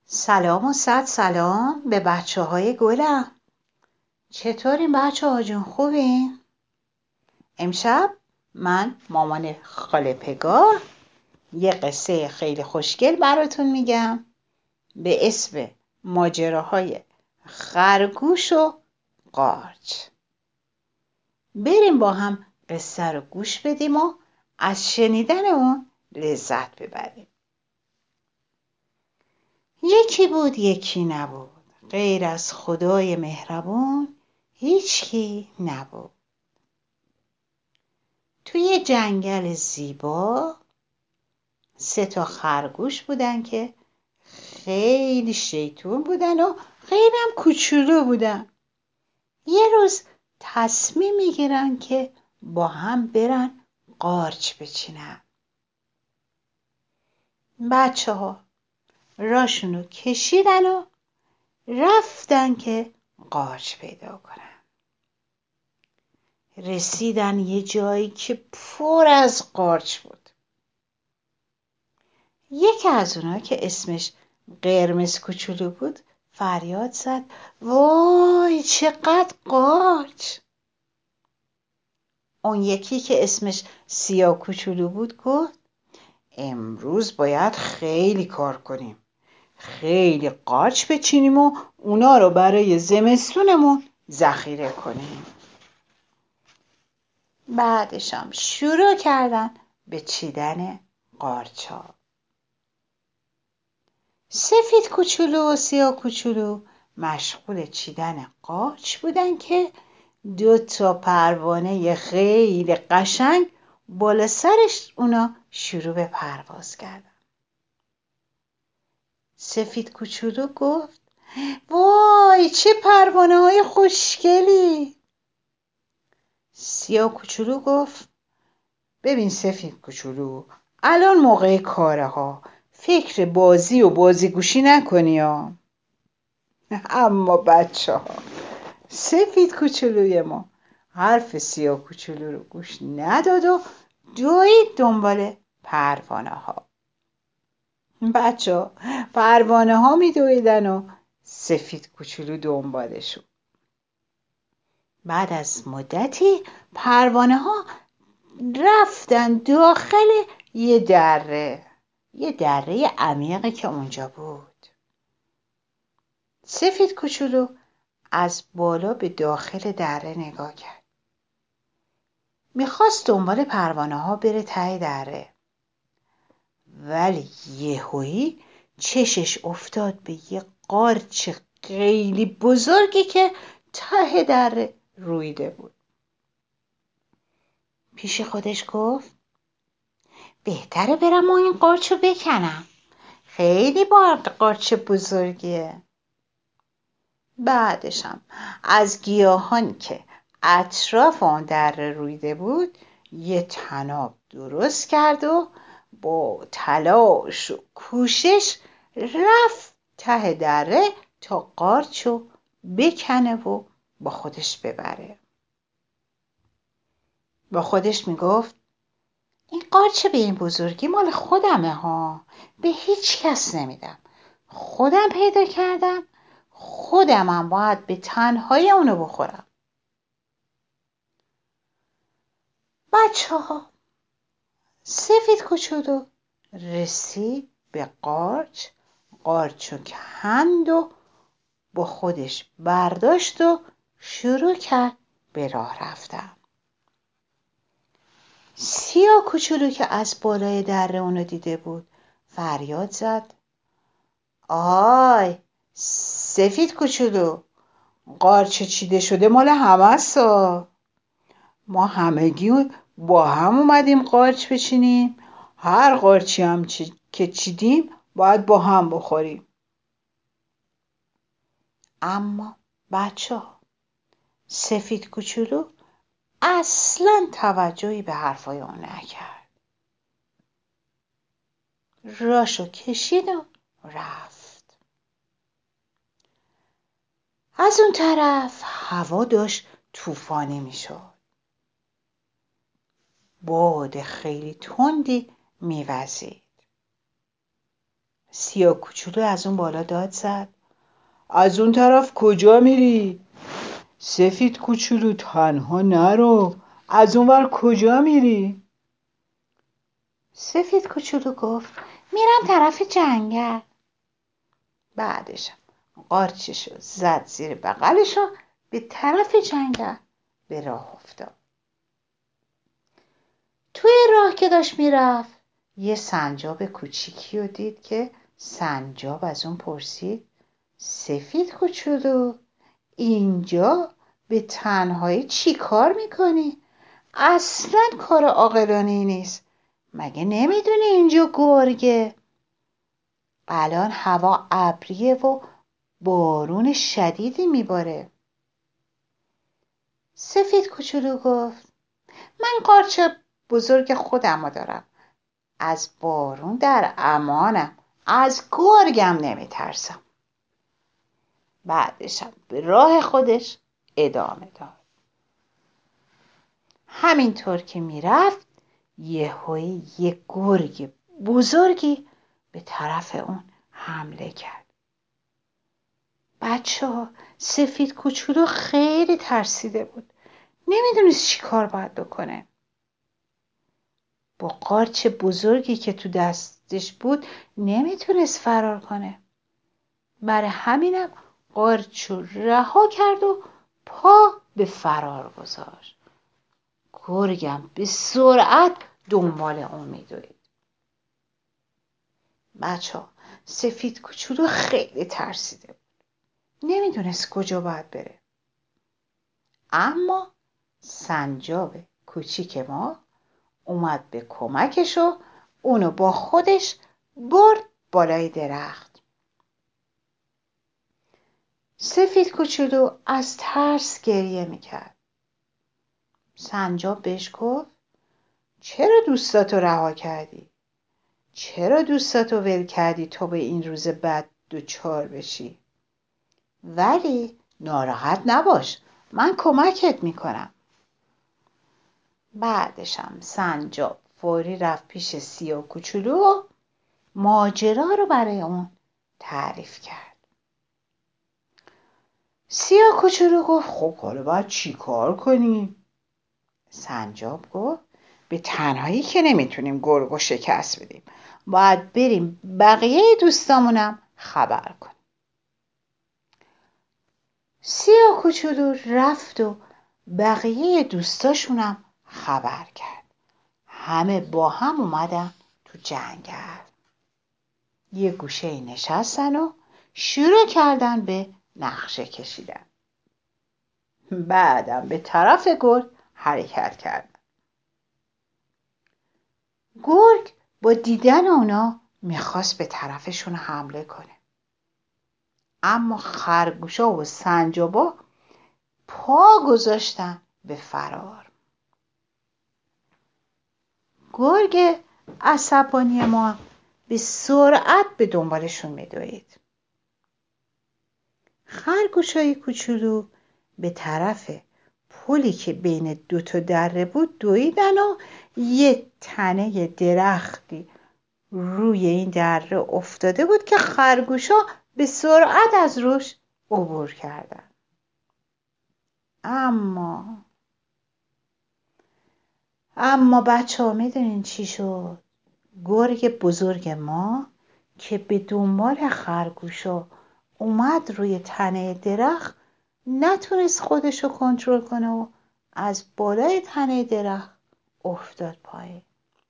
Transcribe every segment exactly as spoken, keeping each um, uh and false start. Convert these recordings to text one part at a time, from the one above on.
سلام و صد سلام به بچه های گلم. چطورین بچه ها جون، خوبین؟ امشب من مامان خاله پگاه یه قصه خیلی خوشگل براتون میگم به اسم ماجراهای خرگوش و قارچ. بریم با هم قصه رو گوش بدیم و از شنیدن اون لذت ببریم. یکی بود یکی نبود، غیر از خدای مهربون هیچکی نبود. توی جنگل زیبا سه تا خرگوش بودن که خیلی شیطون بودن و خیلی هم کوچولو بودن. یه روز تصمیم میگیرن که با هم برن قارچ بچینن. بچه ها راشونو کشیدن و رفتن که قارچ پیدا کنن. رسیدن یه جایی که پر از قارچ بود. یکی از اونا که اسمش قرمز کوچولو بود فریاد زد: وای چقدر قارچ! اون یکی که اسمش سیاه کوچولو بود گفت: امروز باید خیلی کار کنیم، خیلی قارچ بچینیم و اونا رو برای زمستونمون ذخیره کنیم. بعدش هم شروع کردن به چیدن قارچا. سفید کوچولو و سیاه کوچولو مشغول چیدن قارچ بودن که دو تا پروانه خیلی قشنگ بالا سرش اونا شروع به پرواز کردن. سفید کوچولو گفت: وای چه پروانه های خوشگلی! سیاه کوچولو گفت: ببین سفید کوچولو، الان موقع کاره ها، فکر بازی و بازیگوشی نکنی ها. اما بچه ها سفید کوچولوی ما حرف سیاه کوچولو رو گوش نداد و دوید دنبال پروانه ها. بچه ها پروانه ها می دویدن و سفید کوچولو دنبالشون. بعد از مدتی پروانه ها رفتن داخل یه دره یه دره عمیقی که اونجا بود. سفید کوچولو از بالا به داخل دره نگاه کرد. میخواست دنبال پروانه ها بره ته دره، ولی یهویی چشش افتاد به یه قارچ خیلی بزرگی که ته دره رویده بود. پیش خودش گفت: بهتره برم و این قارچ رو بکنم، خیلی بار قارچ بزرگیه. بعدشم از گیاهان که اطراف آن دره رویده بود یه تناب درست کرد و با تلاش و کوشش رفت ته دره تا قارچ رو بکنه و با خودش ببره. با خودش میگفت: این قارچ به این بزرگی مال خودمه ها، به هیچ کس نمیدم، خودم پیدا کردم، خودمم باید به تنهایی اونو بخورم. بچه ها سفید کوچولو رسید به قارچ، قارچو کند و با خودش برداشت و شروع کرد به راه رفتن. سیاه کوچولو که از بالای دره اونو دیده بود فریاد زد: آی سفید کوچولو، قارچ چیده شده مال همه سا، ما همگی با هم اومدیم قارچ بچینیم، هر قارچی هم چی... که چیدیم باید با هم بخوریم. اما بچه ها سفید کوچولو اصلا توجهی به حرفای اون نکرد. راشو کشید و رفت. از اون طرف هوا داشت طوفانی میشد. باد خیلی تندی میوزید. سیاه کوچولو از اون بالا داد زد: از اون طرف کجا میری؟ سفید کوچولو تنها نرو، از اون ور کجا میری؟ سفید کوچولو گفت: میرم طرف جنگل. بعدش قارچشو زد زیر بغلشو به طرف جنگل به راه افتاد. توی راه که داشت میرفت یه سنجاب کوچیکی رو دید که سنجاب از اون پرسید: سفید کوچولو اینجا به تنهایی چی کار میکنی؟ اصلا کار عاقلانه‌ای نیست. مگه نمیدونی اینجا گرگه؟ الان هوا ابریه و بارون شدیدی میباره. سفید کوچولو گفت: من قارچ بزرگ خودم رو دارم. از بارون در امانم. از گرگم نمیترسم. بعدشم به راه خودش ادامه داد. همینطور که میرفت یهویی یه گرگ بزرگی به طرف اون حمله کرد. بچه ها، سفید کوچولو خیلی ترسیده بود. نمیدونست چی کار باید بکنه. با قارچ بزرگی که تو دستش بود نمیتونست فرار کنه. برای همینم قارچ رو رها کرد و پا به فرار گذاشت. گرگم به سرعت دنبال اون میدوید. بچه ها، سفید کوچولو خیلی ترسیده بود. نمیدونست کجا باید بره. اما سنجاب کوچیک ما اومد به کمکش و اونو با خودش برد بالای درخت. سفید کوچولو از ترس گریه میکرد. سنجاب بهش گفت: چرا دوستاتو رها کردی؟ چرا دوستاتو ول کردی تا به این روز بد دوچار بشی؟ ولی ناراحت نباش، من کمکت میکنم. بعدشم سنجاب فوری رفت پیش سیاه کوچولو و ماجرا رو برای اون تعریف کرد. سیاه کوچولو گفت: خب حالا باید چی کار کنیم؟ سنجاب گفت: به تنهایی که نمیتونیم گرگو شکست بدیم. باید بریم بقیه دوستامونم خبر کنیم. سیاه کوچولو رفت و بقیه دوستاشونم خبر کرد. همه با هم اومدن تو جنگل. یه گوشه نشستن و شروع کردن به نقشه کشیدن. بعدم به طرف گرگ حرکت کردن. گرگ با دیدن اونا میخواست به طرفشون حمله کنه. اما خرگوشا و سنجابا پا گذاشتن به فرار. گرگ عصبانی ما به سرعت به دنبالشون میدوید. خرگوشای کوچولو به طرف پلی که بین دو تا دره بود دویدن و یه تنه درختی روی این دره افتاده بود که خرگوشا به سرعت از روش عبور کردن. اما اما بچه ها میدونین چی شد؟ گرگ بزرگ ما که به دنبال خرگوشا اومد روی تنه درخت نتونست خودشو کنترل کنه و از بالای تنه درخت افتاد پایین.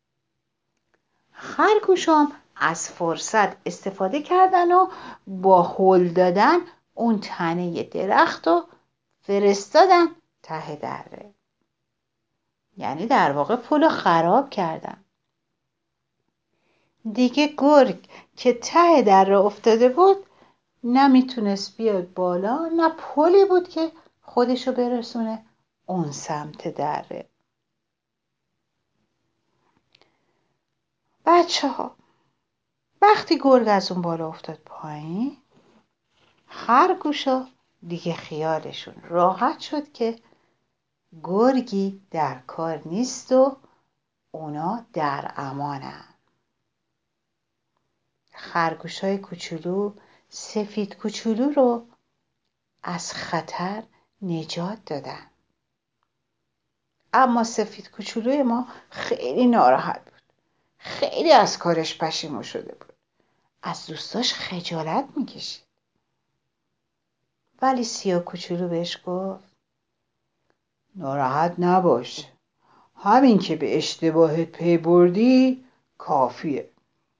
خرگوشام از فرصت استفاده کردن و با هل دادن اون تنه درخت رو فرستادن ته دره. یعنی در واقع پل خراب کردن. دیگه گرگ که ته دره افتاده بود نمیتونست بیاد بالا، نه پلی بود که خودشو برسونه اون سمت دره. بچه ها، وقتی گرگ از اون بالا افتاد پایین، خرگوشا دیگه خیالشون راحت شد که گرگی در کار نیست و اونا در امانن. خرگوشای کوچولو سفید کوچولو رو از خطر نجات دادن. اما سفید کوچولوی ما خیلی ناراحت بود. خیلی از کارش پشیمون شده بود. از دوستاش خجالت میکشید. ولی سیاه کوچولو بهش گفت ناراحت نباش. همین که به اشتباهت پی بردی کافیه.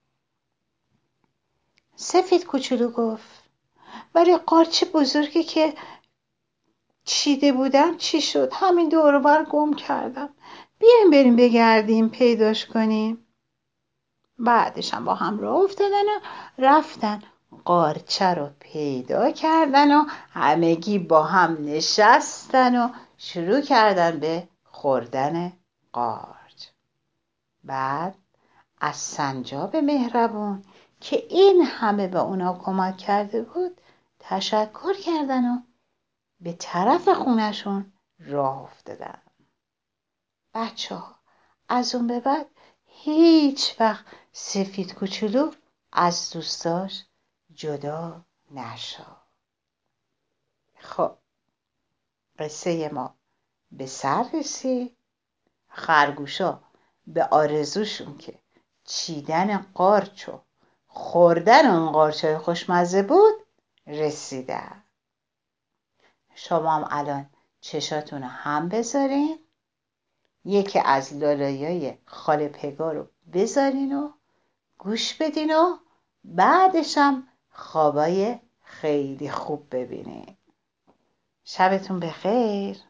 سفید کوچولو گفت ولی قارچ بزرگی که چیده بودم چی شد؟ همین دور و بر گم کردم. بیایم بریم بگردیم پیداش کنیم. بعدش هم با هم راه افتادن و رفتن قارچه رو پیدا کردن و همگی با هم نشستن و شروع کردن به خوردن قارچ. بعد از سنجاب مهربون که این همه به اونا کمک کرده بود تشکر کردن و به طرف خونشون راه افتادن. بچه ها از اون به بعد هیچ وقت سفید کوچولو از دوستاش جدا نشد. خب قصه ما به سر رسید. خرگوشا به آرزوشون که چیدن قارچ و خوردن اون قارچای خوشمزه بود رسیدن. شما هم الان چشاتون رو هم بذارین، یکی از لالایای خاله پگا رو بذارین و گوش بدین و بعدش هم خوابای خیلی خوب ببینین. شبتون بخیر.